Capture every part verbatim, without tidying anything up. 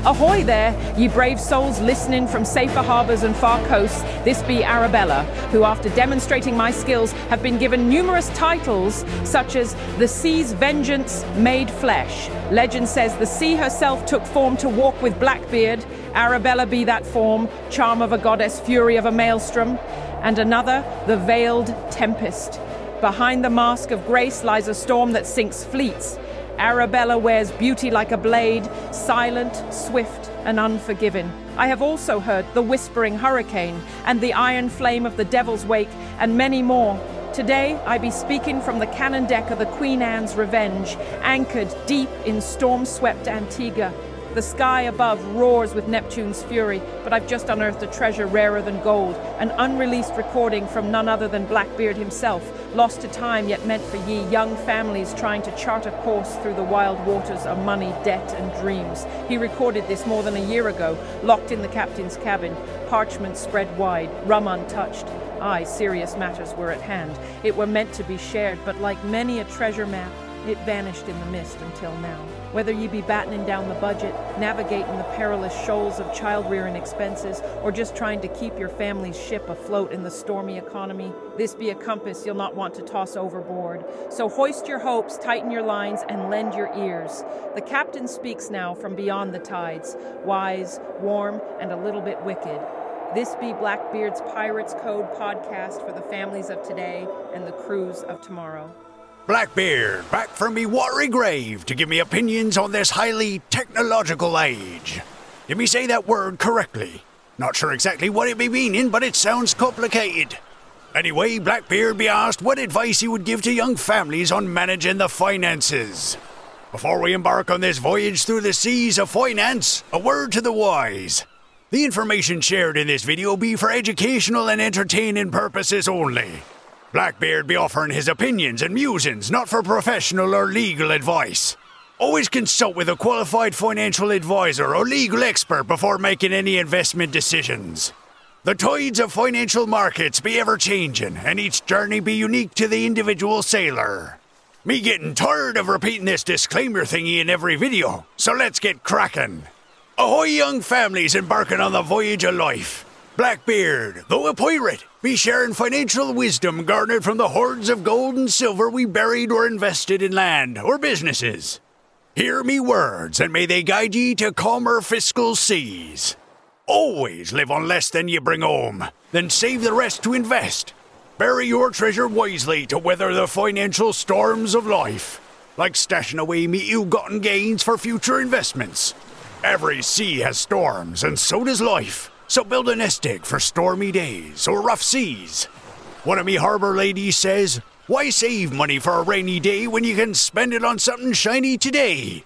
Ahoy there, ye brave souls listening from safer harbours and far coasts. This be Arabella, who after demonstrating my skills have been given numerous titles such as the Sea's Vengeance Made Flesh. Legend says the sea herself took form to walk with Blackbeard. Arabella be that form, charm of a goddess, fury of a maelstrom. And another, the Veiled Tempest. Behind the mask of grace lies a storm that sinks fleets. Arabella wears beauty like a blade, silent, swift, and unforgiving. I have also heard the Whispering Hurricane and the Iron Flame of the Devil's Wake, and many more. Today, I be speaking from the cannon deck of the Queen Anne's Revenge, anchored deep in storm-swept Antigua. The sky above roars with Neptune's fury, but I've just unearthed a treasure rarer than gold, an unreleased recording from none other than Blackbeard himself, lost to time yet meant for ye young families trying to chart a course through the wild waters of money, debt, and dreams. He recorded this more than a year ago, locked in the captain's cabin, parchment spread wide, rum untouched. Aye, serious matters were at hand. It were meant to be shared, but like many a treasure map, it vanished in the mist until now. Whether ye be battening down the budget, navigating the perilous shoals of child-rearing expenses, or just trying to keep your family's ship afloat in the stormy economy, this be a compass you'll not want to toss overboard. So hoist your hopes, tighten your lines, and lend your ears. The captain speaks now from beyond the tides, wise, warm, and a little bit wicked. This be Blackbeard's Pirates Code podcast for the families of today and the crews of tomorrow. Blackbeard, back from me watery grave to give me opinions on this highly technological age. Did me say that word correctly? Not sure exactly what it be meaning, but it sounds complicated. Anyway, Blackbeard be asked what advice he would give to young families on managing the finances. Before we embark on this voyage through the seas of finance, a word to the wise. The information shared in this video be for educational and entertaining purposes only. Blackbeard be offering his opinions and musings, not for professional or legal advice. Always consult with a qualified financial advisor or legal expert before making any investment decisions. The tides of financial markets be ever-changing, and each journey be unique to the individual sailor. Me getting tired of repeating this disclaimer thingy in every video, so let's get cracking. Ahoy young families embarking on the voyage of life. Blackbeard, though a pirate, be sharing financial wisdom garnered from the hoards of gold and silver we buried or invested in land or businesses. Hear me words, and may they guide ye to calmer fiscal seas. Always live on less than ye bring home, then save the rest to invest. Bury your treasure wisely to weather the financial storms of life, like stashing away me ill-gotten gains for future investments. Every sea has storms, and so does life. So build a nest egg for stormy days or rough seas. One of me harbor ladies says, why save money for a rainy day when you can spend it on something shiny today?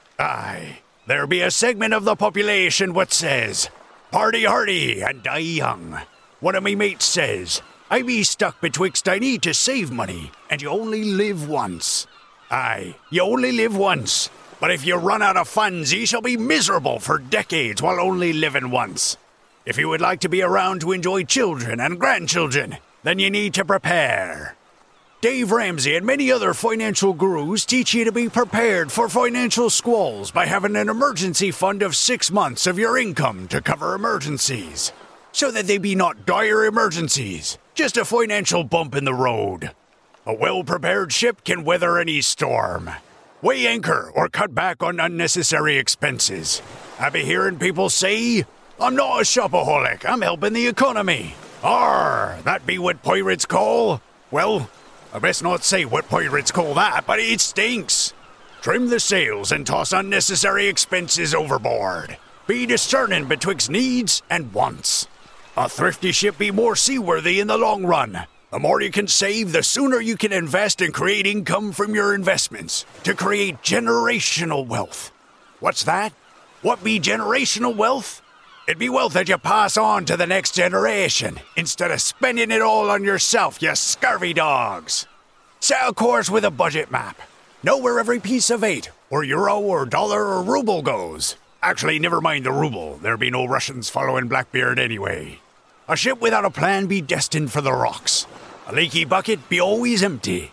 Aye, there be a segment of the population what says, party hardy and die young. One of me mates says, I be stuck betwixt I need to save money, and you only live once. Aye, you only live once. But if you run out of funds, ye shall be miserable for decades while only living once. If you would like to be around to enjoy children and grandchildren, then you need to prepare. Dave Ramsey and many other financial gurus teach you to be prepared for financial squalls by having an emergency fund of six months of your income to cover emergencies, so that they be not dire emergencies, just a financial bump in the road. A well-prepared ship can weather any storm. Weigh anchor or cut back on unnecessary expenses. I be hearing people say, I'm not a shopaholic, I'm helping the economy. Arr, that be what pirates call? Well, I best not say what pirates call that, but it stinks. Trim the sails and toss unnecessary expenses overboard. Be discerning betwixt needs and wants. A thrifty ship be more seaworthy in the long run. The more you can save, the sooner you can invest and create income from your investments to create generational wealth. What's that? What be generational wealth? It'd be wealth that you pass on to the next generation, instead of spending it all on yourself, you scurvy dogs. Set a course with a budget map. Know where every piece of eight, or euro, or dollar, or ruble goes. Actually, never mind the ruble. There be no Russians following Blackbeard anyway. A ship without a plan be destined for the rocks. A leaky bucket be always empty.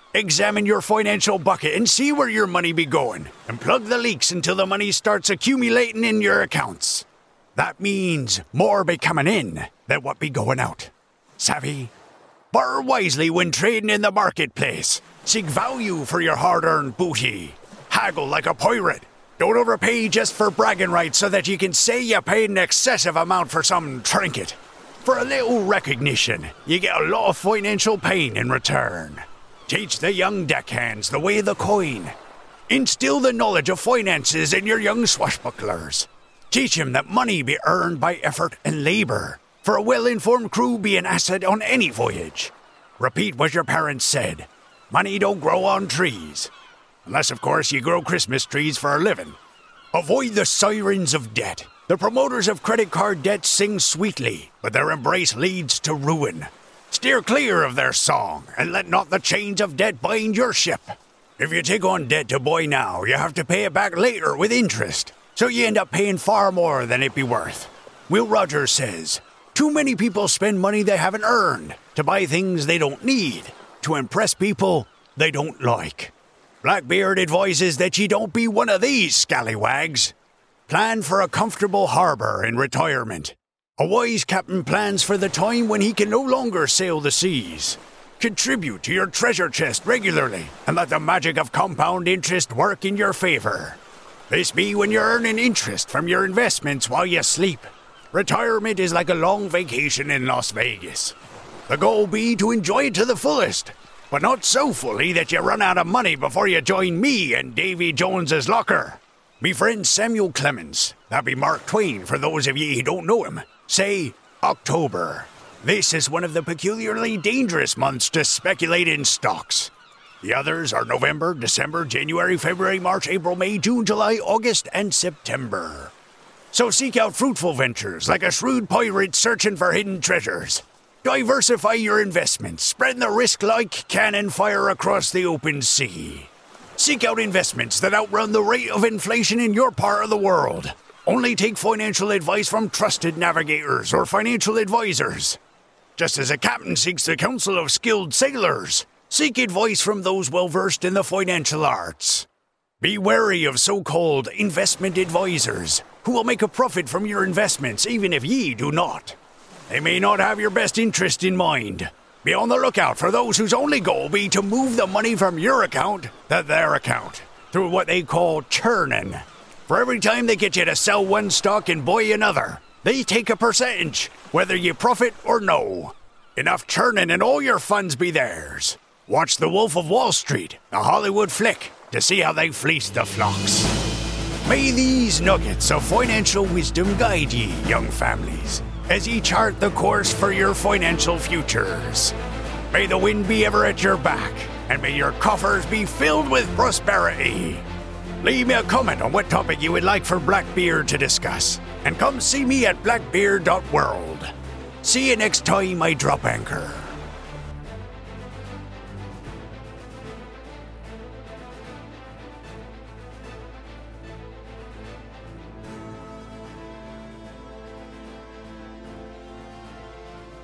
Examine your financial bucket and see where your money be going, and plug the leaks until the money starts accumulating in your accounts. That means more be coming in than what be going out. Savvy? Borrow wisely when trading in the marketplace. Seek value for your hard-earned booty. Haggle like a pirate. Don't overpay just for bragging rights so that you can say you paid an excessive amount for some trinket. For a little recognition, you get a lot of financial pain in return. Teach the young deckhands the way of the coin. Instill the knowledge of finances in your young swashbucklers. Teach them that money be earned by effort and labor. For a well-informed crew be an asset on any voyage. Repeat what your parents said. Money don't grow on trees. Unless, of course, you grow Christmas trees for a living. Avoid the sirens of debt. The promoters of credit card debt sing sweetly, but their embrace leads to ruin. Steer clear of their song, and let not the chains of debt bind your ship. If you take on debt to buy now, you have to pay it back later with interest, so you end up paying far more than it be worth. Will Rogers says, too many people spend money they haven't earned to buy things they don't need, to impress people they don't like. Blackbeard advises that you don't be one of these scallywags. Plan for a comfortable harbor in retirement. A wise captain plans for the time when he can no longer sail the seas. Contribute to your treasure chest regularly, and let the magic of compound interest work in your favor. This be when you're earning interest from your investments while you sleep. Retirement is like a long vacation in Las Vegas. The goal be to enjoy it to the fullest, but not so fully that you run out of money before you join me and Davy Jones's locker. Me friend Samuel Clemens, that be Mark Twain for those of ye who don't know him, say October. This is one of the peculiarly dangerous months to speculate in stocks. The others are November, December, January, February, March, April, May, June, July, August, and September. So seek out fruitful ventures like a shrewd pirate searching for hidden treasures. Diversify your investments, spread the risk like cannon fire across the open sea. Seek out investments that outrun the rate of inflation in your part of the world. Only take financial advice from trusted navigators or financial advisors. Just as a captain seeks the counsel of skilled sailors, seek advice from those well-versed in the financial arts. Be wary of so-called investment advisors, who will make a profit from your investments even if ye do not. They may not have your best interest in mind. Be on the lookout for those whose only goal be to move the money from your account to their account, through what they call churning. For every time they get you to sell one stock and buy another, they take a percentage, whether you profit or no. Enough churning and all your funds be theirs. Watch The Wolf of Wall Street, a Hollywood flick, to see how they fleece the flocks. May these nuggets of financial wisdom guide ye, young families, as ye chart the course for your financial futures. May the wind be ever at your back, and may your coffers be filled with prosperity. Leave me a comment on what topic you would like for Blackbeard to discuss, and come see me at blackbeard dot world. See you next time I drop anchor.